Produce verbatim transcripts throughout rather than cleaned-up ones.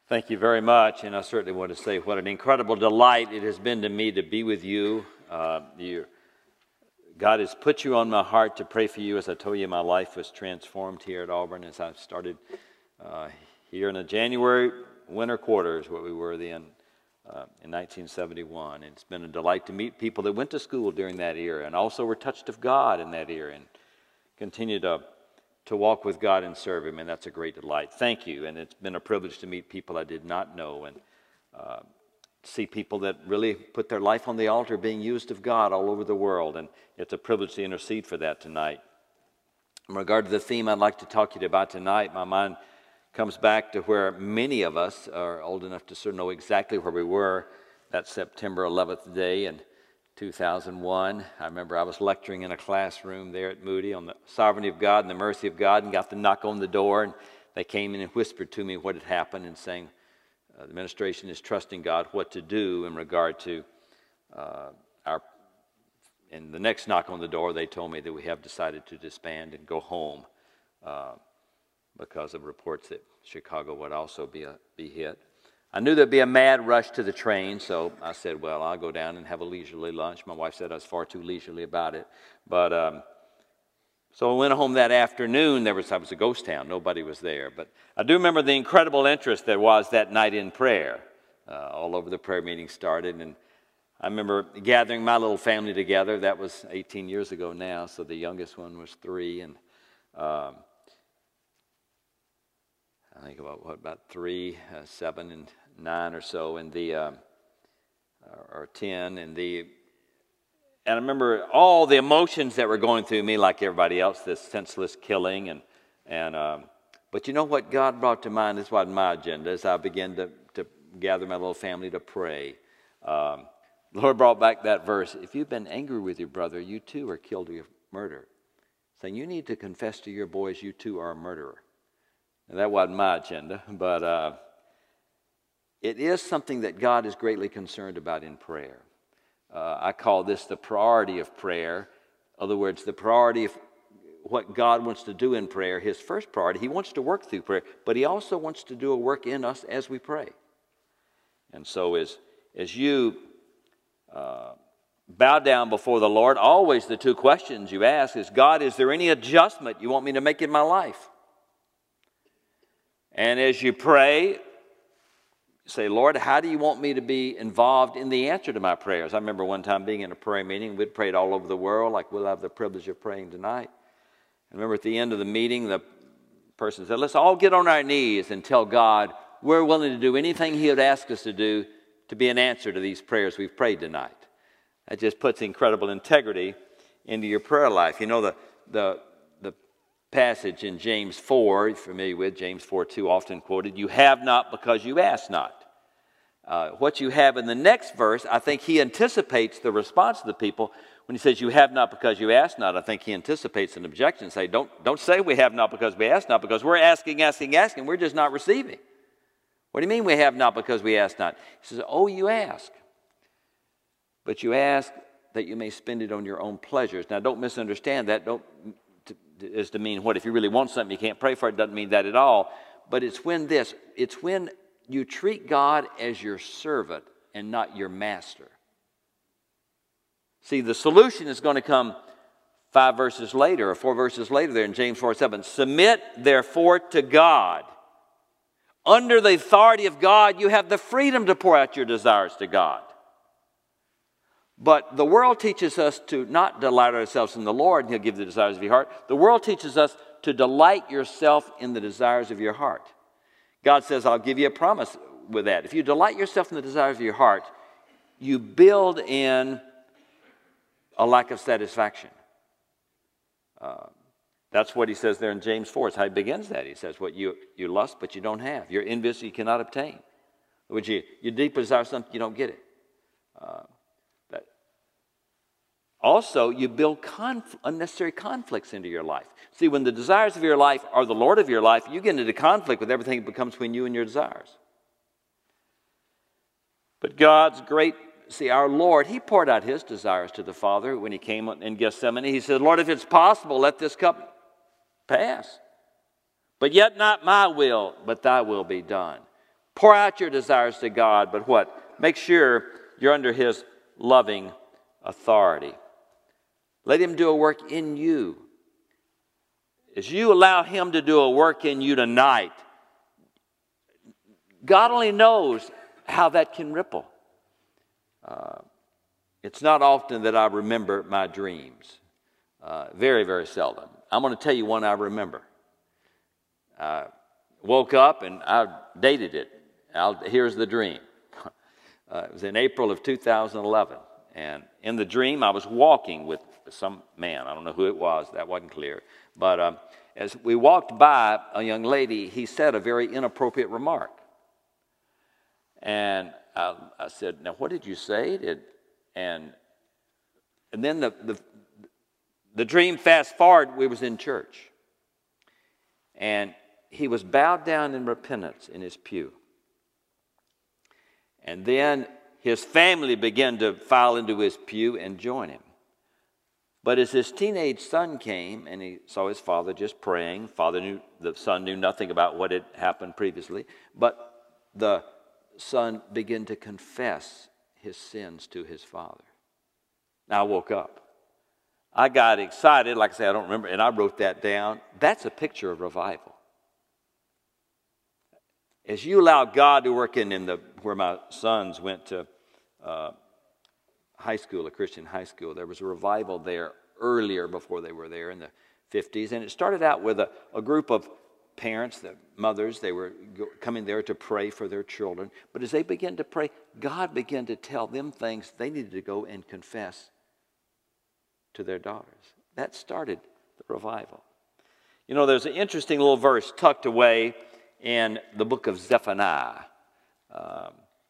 Thank you very much, and I certainly want to say what an incredible delight it has been to me to be with you. Uh, you God has put you on my heart to pray for you. As I told you, my life was transformed here at Auburn as I started uh, here in the January winter quarters, what we were then uh, in nineteen seventy-one. And it's been a delight to meet people that went to school during that era and also were touched of God in that era and continue to to walk with God and serve Him, and that's a great delight. Thank you, and it's been a privilege to meet people I did not know and uh, see people that really put their life on the altar being used of God all over the world, and it's a privilege to intercede for that tonight. In regard to the theme I'd like to talk to you about tonight, my mind comes back to where many of us are old enough to sort of know exactly where we were that September eleventh day, and two thousand one. I remember I was lecturing in a classroom there at Moody on the sovereignty of God and the mercy of God, and got the knock on the door, and they came in and whispered to me what had happened and saying uh, the administration is trusting God what to do in regard to uh, our, and the next knock on the door they told me that we have decided to disband and go home uh, because of reports that Chicago would also be, a, be hit. I knew there'd be a mad rush to the train, so I said, well, I'll go down and have a leisurely lunch. My wife said I was far too leisurely about it. But um, so I went home that afternoon. There was, I was a ghost town. Nobody was there. But I do remember the incredible interest there was that night in prayer. Uh, all over the prayer meeting started. And I remember gathering my little family together. That was eighteen years ago now, so the youngest one was three. And um, I think about, what, about three, uh, seven, and nine or so, and the um, or ten, and the and I remember all the emotions that were going through me, like everybody else, this senseless killing, and and um, but you know what God brought to mind? This was my agenda as I began to to gather my little family to pray. Um, the Lord brought back that verse: "If you've been angry with your brother, you too are guilty of murder." Saying you need to confess to your boys, you too are a murderer. And that wasn't my agenda, but uh, it is something that God is greatly concerned about in prayer. Uh, I call this the priority of prayer. In other words, the priority of what God wants to do in prayer, His first priority. He wants to work through prayer, but He also wants to do a work in us as we pray. And so as, as you uh, bow down before the Lord, always the two questions you ask is, God, is there any adjustment you want me to make in my life? And as you pray, say, Lord, how do you want me to be involved in the answer to my prayers? I remember one time being in a prayer meeting. We'd prayed all over the world, like we'll have the privilege of praying tonight. I remember at the end of the meeting, the person said, let's all get on our knees and tell God we're willing to do anything He would ask us to do to be an answer to these prayers we've prayed tonight. That just puts incredible integrity into your prayer life. You know, the the passage in James four, you're familiar with, James four two, often quoted, you have not because you ask not. Uh, what you have in the next verse, I think he anticipates the response of the people. When he says you have not because you ask not, I think he anticipates an objection. Say, don't, don't say we have not because we ask not, because we're asking, asking, asking, we're just not receiving. What do you mean we have not because we ask not? He says, oh, you ask. But you ask that you may spend it on your own pleasures. Now, don't misunderstand that. Don't is to mean what if you really want something you can't pray for it. Doesn't mean that at all. But it's when this it's when you treat God as your servant and not your master. See, the solution is going to come five verses later or four verses later there in James four seven. Submit therefore to God. Under the authority of God, you have the freedom to pour out your desires to God. But the world teaches us to not delight ourselves in the Lord, and He'll give the desires of your heart. The world teaches us to delight yourself in the desires of your heart. God says, I'll give you a promise with that. If you delight yourself in the desires of your heart, you build in a lack of satisfaction. Uh, that's what He says there in James four. It's how He begins that. He says, what you, you lust, but you don't have. You're envious, you cannot obtain. Would you, you deep desire something, you don't get it. Uh, Also, you build conf- unnecessary conflicts into your life. See, when the desires of your life are the Lord of your life, you get into conflict with everything that becomes between you and your desires. But God's great, see, our Lord, He poured out His desires to the Father when He came in Gethsemane. He said, Lord, if it's possible, let this cup pass. But yet not my will, but thy will be done. Pour out your desires to God, but what? Make sure you're under His loving authority. Let Him do a work in you. As you allow Him to do a work in you tonight, God only knows how that can ripple. Uh, it's not often that I remember my dreams. Uh, very, very seldom. I'm going to tell you one I remember. I woke up and I dated it. I'll, here's the dream. Uh, it was in April of two thousand eleven. And in the dream, I was walking with some man. I don't know who it was. That wasn't clear. But um, as we walked by a young lady, he said a very inappropriate remark. And I, I said, now, what did you say? Did, and and then the, the, the dream, fast forward, we was in church. And he was bowed down in repentance in his pew. And then his family began to file into his pew and join him. But as his teenage son came and he saw his father just praying, father knew, the son knew nothing about what had happened previously, but the son began to confess his sins to his father. Now I woke up. I got excited, like I said, I don't remember, and I wrote that down. That's a picture of revival. As you allow God to work in, in the where my sons went to uh, high school, a Christian high school, there was a revival there earlier before they were there in the fifties. And it started out with a, a group of parents, the mothers, they were go, coming there to pray for their children. But as they began to pray, God began to tell them things they needed to go and confess to their daughters. That started the revival. You know, there's an interesting little verse tucked away in the book of Zephaniah. Um,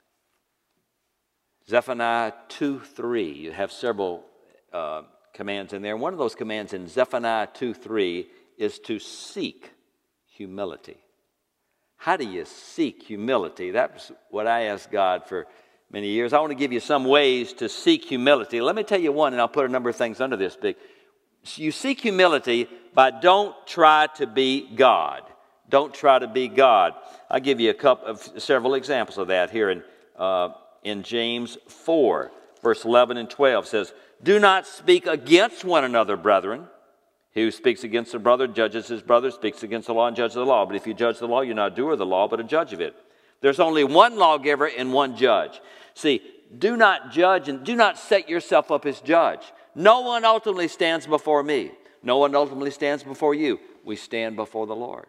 Zephaniah two three. You have several uh, commands in there. One of those commands in Zephaniah two three is to seek humility. How do you seek humility? That's what I asked God for many years. I want to give you some ways to seek humility. Let me tell you one, and I'll put a number of things under this big. You seek humility by don't try to be God. Don't try to be God. I'll give you a couple of several examples of that here in uh, in James four, verse eleven and twelve says, "Do not speak against one another, brethren. He who speaks against a brother judges his brother, speaks against the law and judges the law. But if you judge the law, you're not a doer of the law, but a judge of it. There's only one lawgiver and one judge." See, do not judge and do not set yourself up as judge. No one ultimately stands before me. No one ultimately stands before you. We stand before the Lord.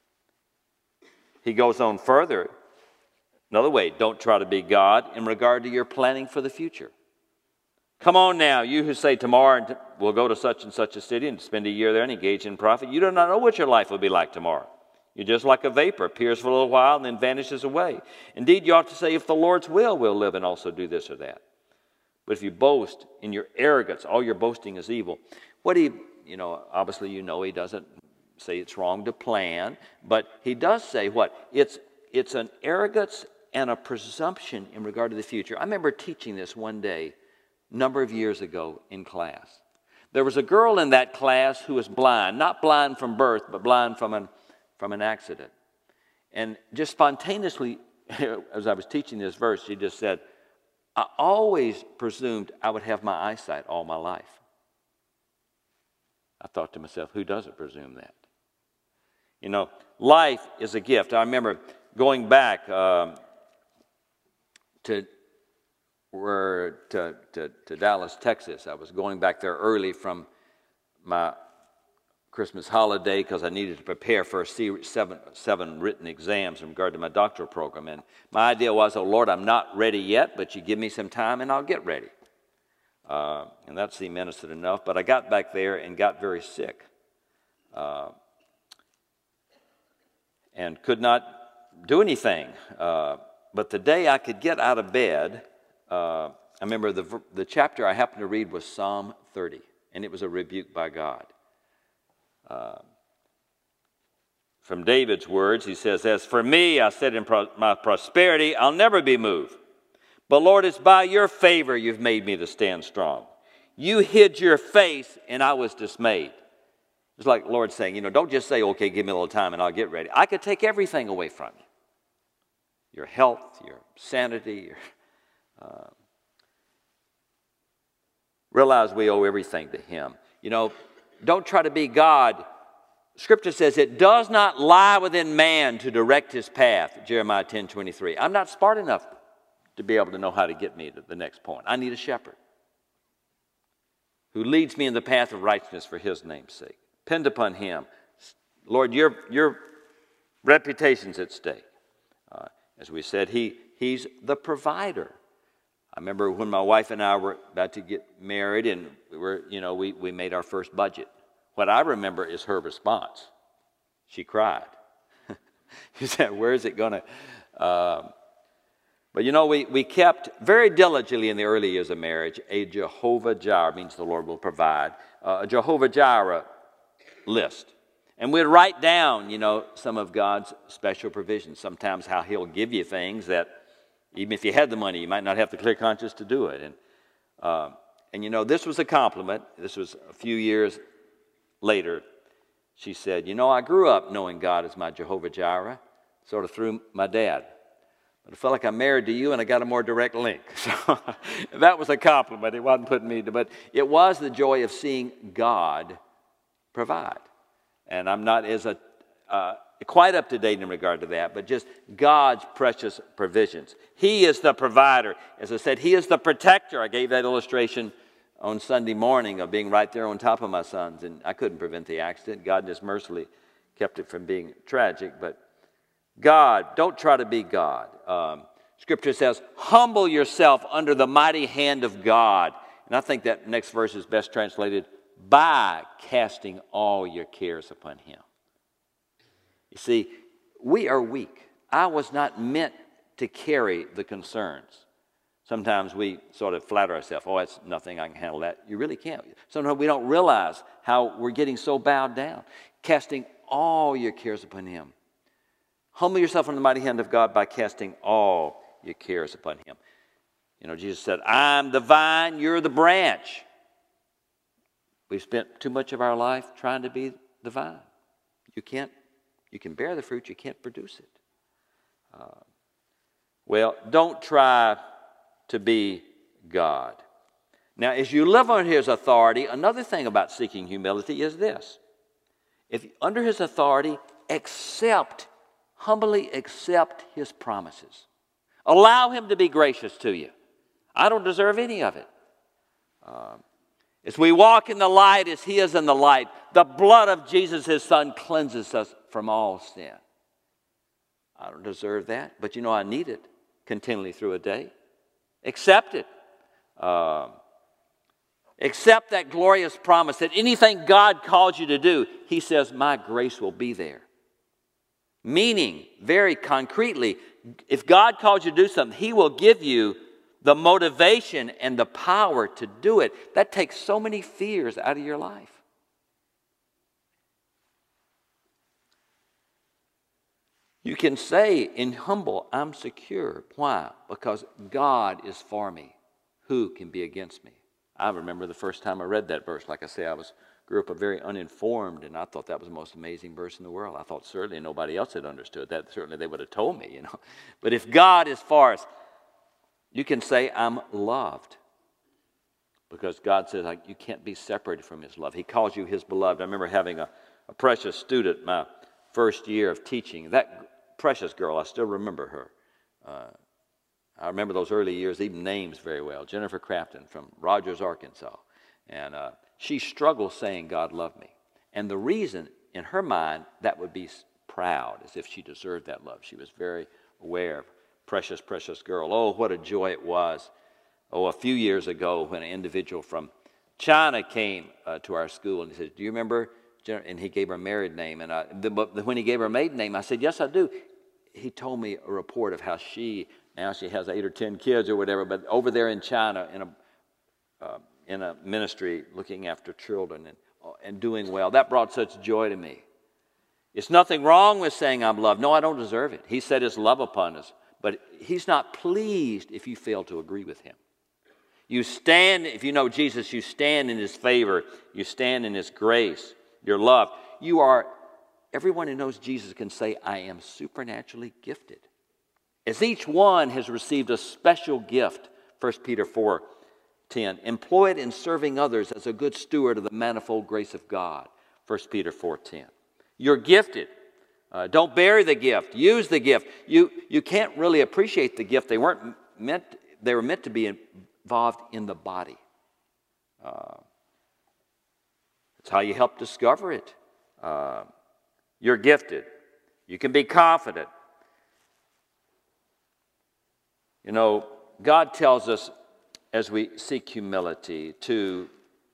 He goes on further. Another way, don't try to be God in regard to your planning for the future. Come on now, you who say tomorrow we'll go to such and such a city and spend a year there and engage in profit. You do not know what your life will be like tomorrow. You're just like a vapor, appears for a little while and then vanishes away. Indeed, you ought to say, if the Lord's will, we'll live and also do this or that. But if you boast in your arrogance, all your boasting is evil. What he, you know, obviously you know he doesn't say it's wrong to plan, but he does say what? It's, it's an arrogance and a presumption in regard to the future. I remember teaching this one day, a number of years ago in class. There was a girl in that class who was blind, not blind from birth, but blind from an, from an accident. And just spontaneously, as I was teaching this verse, she just said, I always presumed I would have my eyesight all my life. I thought to myself, who doesn't presume that? You know, life is a gift. I remember going back um, to, where, to, to, to Dallas, Texas. I was going back there early from my Christmas holiday because I needed to prepare for a series, seven, seven written exams in regard to my doctoral program. And my idea was, oh, Lord, I'm not ready yet, but you give me some time and I'll get ready. Uh, and that seemed innocent enough. But I got back there and got very sick. Uh, and could not do anything. Uh, but the day I could get out of bed, uh, I remember the, the chapter I happened to read was Psalm thirty. And it was a rebuke by God. Uh, from David's words, he says, as for me, I said in pro- my prosperity, I'll never be moved. But Lord, it's by your favor you've made me to stand strong. You hid your face and I was dismayed. It's like the Lord saying, you know, don't just say, okay, give me a little time and I'll get ready. I could take everything away from you. your health, your sanity. Your, uh, realize we owe everything to him. You know, don't try to be God. Scripture says it does not lie within man to direct his path, Jeremiah ten twenty-three. I'm not smart enough to be able to know how to get me to the next point. I need a shepherd who leads me in the path of righteousness for his name's sake. Depend upon him. Lord, your, your reputation's at stake. Uh, as we said, he, he's the provider. I remember when my wife and I were about to get married, and we were, you know, we, we made our first budget. What I remember is her response. She cried. She said, where is it going to... Um, but, you know, we, we kept very diligently in the early years of marriage a Jehovah-Jireh, means the Lord will provide, uh, a Jehovah-Jireh list. And we'd write down, you know, some of God's special provisions, sometimes how he'll give you things that even if you had the money, you might not have the clear conscience to do it. And, uh, and you know, this was a compliment. This was a few years later. She said, you know, I grew up knowing God as my Jehovah-Jireh, sort of through my dad. But I felt like I'm married to you and I got a more direct link. So that was a compliment. It wasn't putting me to, but it was the joy of seeing God provide. And I'm not as a, uh, quite up to date in regard to that, but just God's precious provisions. He is the provider. As I said, he is the protector. I gave that illustration on Sunday morning of being right there on top of my sons, and I couldn't prevent the accident. God just mercifully kept it from being tragic, but God, don't try to be God. Um, Scripture says, humble yourself under the mighty hand of God. And I think that next verse is best translated, by casting all your cares upon him. You see, we are weak. I was not meant to carry the concerns. Sometimes we sort of flatter ourselves, oh, it's nothing, I can handle that. You really can't. Sometimes we don't realize how we're getting so bowed down. Casting all your cares upon him. Humble yourself under the mighty hand of God by casting all your cares upon him. You know, Jesus said, I'm the vine, you're the branch. We've spent too much of our life trying to be the vine. You can't, you can bear the fruit, you can't produce it. Uh, well, don't try to be God. Now, as you live under his authority, another thing about seeking humility is this. If under his authority, accept Humbly accept his promises. Allow him to be gracious to you. I don't deserve any of it. Um, as we walk in the light as he is in the light, the blood of Jesus, his son, cleanses us from all sin. I don't deserve that, but you know I need it continually through a day. Accept it. Um, accept that glorious promise that anything God calls you to do, he says, my grace will be there. Meaning, very concretely, if God calls you to do something, he will give you the motivation and the power to do it. That takes so many fears out of your life. You can say in humble, I'm secure. Why? Because God is for me. Who can be against me? I remember the first time I read that verse. Like I say, I was grew up a very uninformed, and I thought that was the most amazing verse in the world. I thought certainly nobody else had understood that. Certainly they would have told me, you know. But if God is for us, you can say, I'm loved. Because God says like, you can't be separated from his love. He calls you his beloved. I remember having a, a precious student my first year of teaching. That precious girl, I still remember her. Uh, I remember those early years, even names very well. Jennifer Crafton from Rogers, Arkansas. And uh, she struggled saying God loved me. And the reason, in her mind, that would be proud, as if she deserved that love. She was very aware of precious, precious girl. Oh, what a joy it was. Oh, a few years ago when an individual from China came uh, to our school and he said, do you remember? And he gave her a married name. And I, the, but when he gave her a maiden name, I said, yes, I do. He told me a report of how she, now she has eight or ten kids or whatever, but over there in China in a uh, in a ministry looking after children and, and doing well. That brought such joy to me. It's nothing wrong with saying I'm loved. No, I don't deserve it. He set his love upon us, but he's not pleased if you fail to agree with him. You stand, if you know Jesus, you stand in his favor. You stand in his grace. You're loved. You are, everyone who knows Jesus can say, I am supernaturally gifted. As each one has received a special gift, First Peter four ten, employ it in serving others as a good steward of the manifold grace of God, First Peter four ten. You're gifted. Uh, don't bury the gift. Use the gift. You, you can't really appreciate the gift. They weren't meant, they were meant to be involved in the body. Uh, that's how you help discover it. Uh, you're gifted. You can be confident. You know, God tells us as we seek humility to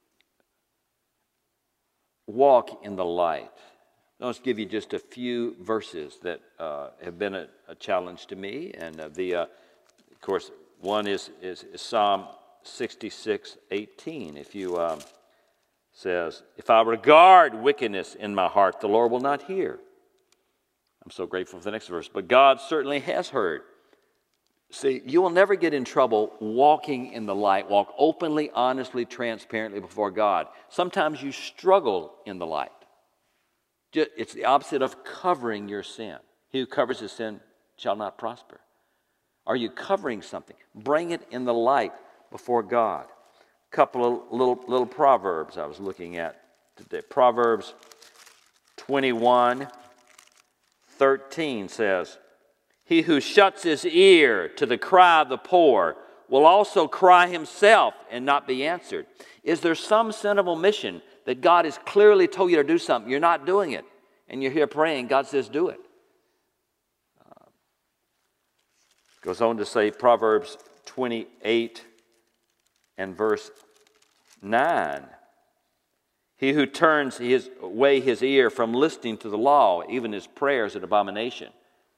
walk in the light. I'll just give you just a few verses that uh, have been a, a challenge to me. And uh, the, uh, of course, one is, is, is Psalm sixty-six eighteen. If you um, says, if I regard wickedness in my heart, the Lord will not hear. I'm so grateful for the next verse. But God certainly has heard. See, you will never get in trouble walking in the light. Walk openly, honestly, transparently before God. Sometimes you struggle in the light. It's the opposite of covering your sin. He who covers his sin shall not prosper. Are you covering something? Bring it in the light before God. A couple of little, little proverbs I was looking at today. Proverbs twenty-one thirteen says, he who shuts his ear to the cry of the poor will also cry himself and not be answered. Is there some sin of omission that God has clearly told you to do something? You're not doing it. And you're here praying. God says, do it. Uh, goes on to say, Proverbs twenty-eight and verse nine. He who turns his, away his ear from listening to the law, even his prayers, an abomination.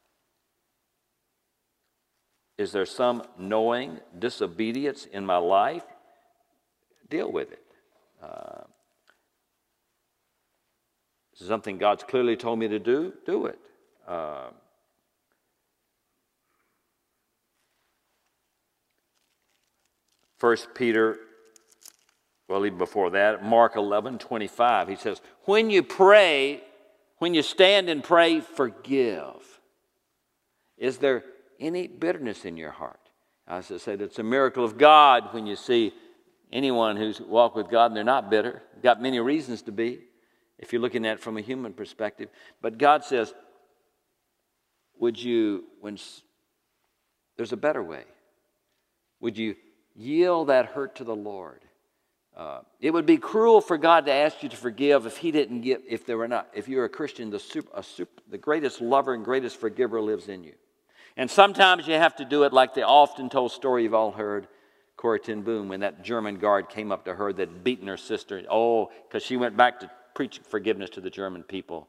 Is there some knowing disobedience in my life? Deal with it. Uh, This is something God's clearly told me to do, do it. Uh, First Peter, well, even before that, Mark eleven twenty-five, he says, when you pray, when you stand and pray, forgive. Is there any bitterness in your heart? I said it's a miracle of God when you see anyone who's walked with God and they're not bitter. Got many reasons to be, if you're looking at it from a human perspective. But God says, would you, when there's a better way, would you yield that hurt to the Lord? Uh, it would be cruel for God to ask you to forgive if He didn't give, if there were not, if you're a Christian, the super, a super, the greatest lover and greatest forgiver lives in you. And sometimes you have to do it like the often told story you've all heard, Corrie ten Boom, when that German guard came up to her that had beaten her sister. Oh, because she went back to preach forgiveness to the German people.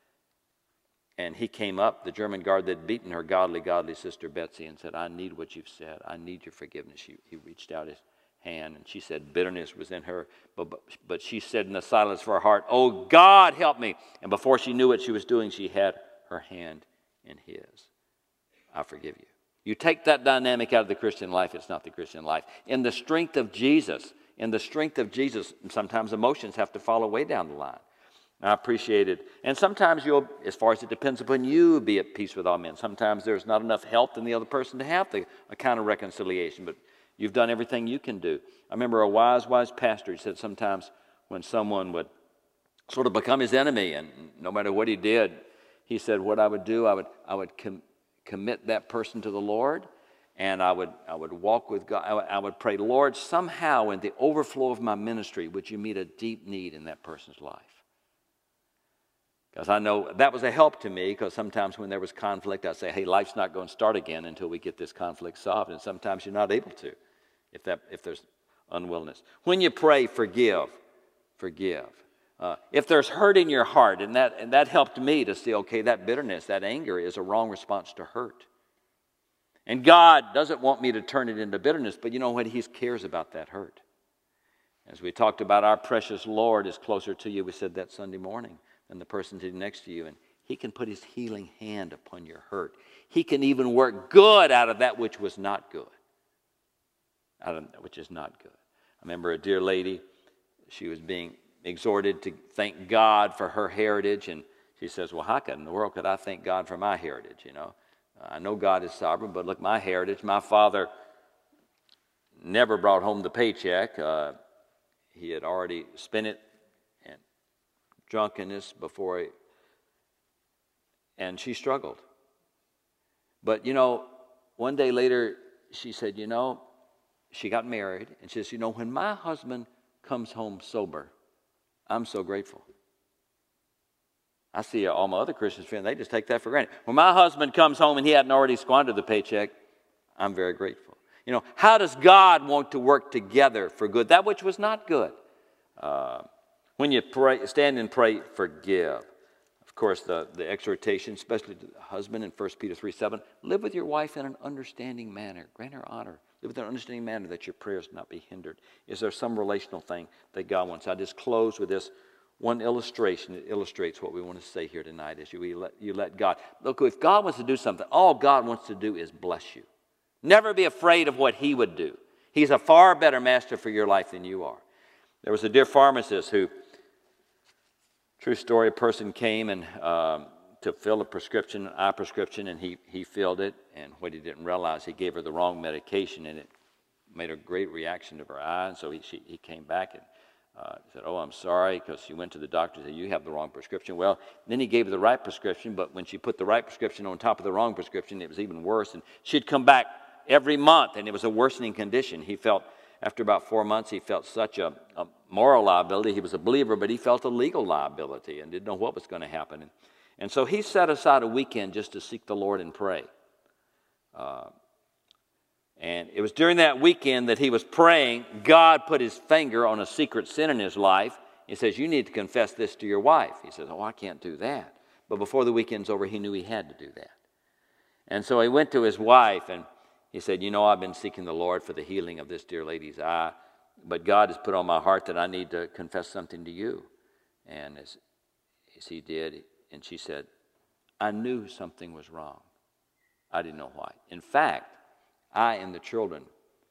And he came up, the German guard that had beaten her godly, godly sister Betsy, and said, I need what you've said. I need your forgiveness. She, he reached out his hand, and she said bitterness was in her. But, but, but she said in the silence of her heart, oh, God, help me. And before she knew what she was doing, she had her hand in his. I forgive you. You take that dynamic out of the Christian life, it's not the Christian life. In the strength of Jesus, in the strength of Jesus, sometimes emotions have to follow way down the line. I appreciate it. And sometimes you'll, as far as it depends upon you, be at peace with all men. Sometimes there's not enough help in the other person to have the, a kind of reconciliation, but you've done everything you can do. I remember a wise, wise pastor, he said sometimes when someone would sort of become his enemy, and no matter what he did, he said, what I would do, I would, I would com- commit that person to the Lord, and I would, I would walk with God. I would, I would pray, Lord, somehow in the overflow of my ministry, would you meet a deep need in that person's life? Because I know that was a help to me, because sometimes when there was conflict, I say, hey, life's not going to start again until we get this conflict solved. And sometimes you're not able to if, that, if there's unwillingness. When you pray, forgive. Forgive. Uh, if there's hurt in your heart, and that, and that helped me to see, okay, that bitterness, that anger is a wrong response to hurt. And God doesn't want me to turn it into bitterness, but you know what? He cares about that hurt. As we talked about, our precious Lord is closer to you, we said that Sunday morning, than the person sitting next to you. And He can put His healing hand upon your hurt. He can even work good out of that which was not good. Out of that which is not good. I remember a dear lady, she was being exhorted to thank God for her heritage, and she says, well, how in the world could I thank God for my heritage, you know? I know God is sovereign, but look, my heritage, my father never brought home the paycheck. Uh, he had already spent it in drunkenness before he, and she struggled. But, you know, one day later, she said, you know, she got married, and she says, you know, when my husband comes home sober, I'm so grateful. I see all my other Christian friends, they just take that for granted. When my husband comes home and he hadn't already squandered the paycheck, I'm very grateful. You know, how does God want to work together for good? That which was not good. Uh, when you pray, stand and pray, forgive. Of course, the, the exhortation, especially to the husband in First Peter three seven, live with your wife in an understanding manner. Grant her honor. Live with an understanding manner that your prayers not be hindered. Is there some relational thing that God wants? I just close with this one illustration. It illustrates what we want to say here tonight as you, you, let, you let God. Look, if God wants to do something, all God wants to do is bless you. Never be afraid of what he would do. He's a far better master for your life than you are. There was a dear pharmacist who, true story, a person came and um, to fill a prescription, an eye prescription, and he, he filled it, and what he didn't realize, he gave her the wrong medication, and it made a great reaction to her eye, and so he, she, he came back and uh, said, oh, I'm sorry, because she went to the doctor and said, you have the wrong prescription. Well, then he gave her the right prescription, but when she put the right prescription on top of the wrong prescription, it was even worse, and she'd come back every month, and it was a worsening condition. He felt, after about four months, he felt such a, a moral liability. He was a believer, but he felt a legal liability and didn't know what was going to happen. And, and so he set aside a weekend just to seek the Lord and pray. Uh, and it was during that weekend that he was praying, God put his finger on a secret sin in his life. He says, you need to confess this to your wife. He says, oh, I can't do that. But before the weekend's over, he knew he had to do that. And so he went to his wife, and he said, you know, I've been seeking the Lord for the healing of this dear lady's eye, but God has put on my heart that I need to confess something to you. And as, as he did, and she said, I knew something was wrong. I didn't know why. In fact, I and the children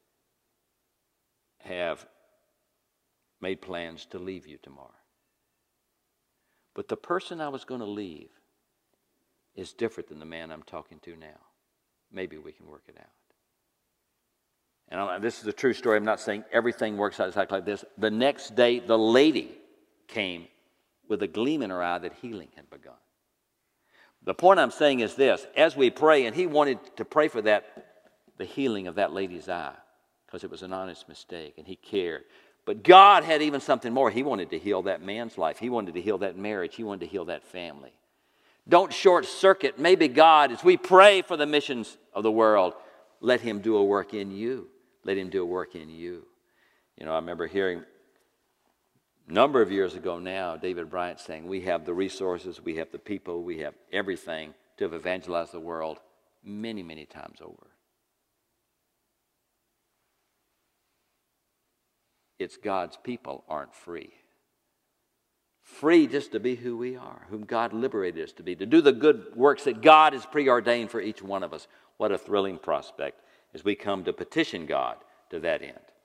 have made plans to leave you tomorrow. But the person I was going to leave is different than the man I'm talking to now. Maybe we can work it out. And I'm, this is a true story. I'm not saying everything works out exactly like this. The next day, the lady came with a gleam in her eye that healing had begun. The point I'm saying is this. As we pray, and he wanted to pray for that, the healing of that lady's eye, because it was an honest mistake, and he cared. But God had even something more. He wanted to heal that man's life. He wanted to heal that marriage. He wanted to heal that family. Don't short circuit. Maybe God, as we pray for the missions of the world, let him do a work in you. Let him do a work in you. You know, I remember hearing a number of years ago now, David Bryant saying, we have the resources, we have the people, we have everything to have evangelized the world many, many times over. It's God's people aren't free. Free just to be who we are, whom God liberated us to be, to do the good works that God has preordained for each one of us. What a thrilling prospect as we come to petition God to that end.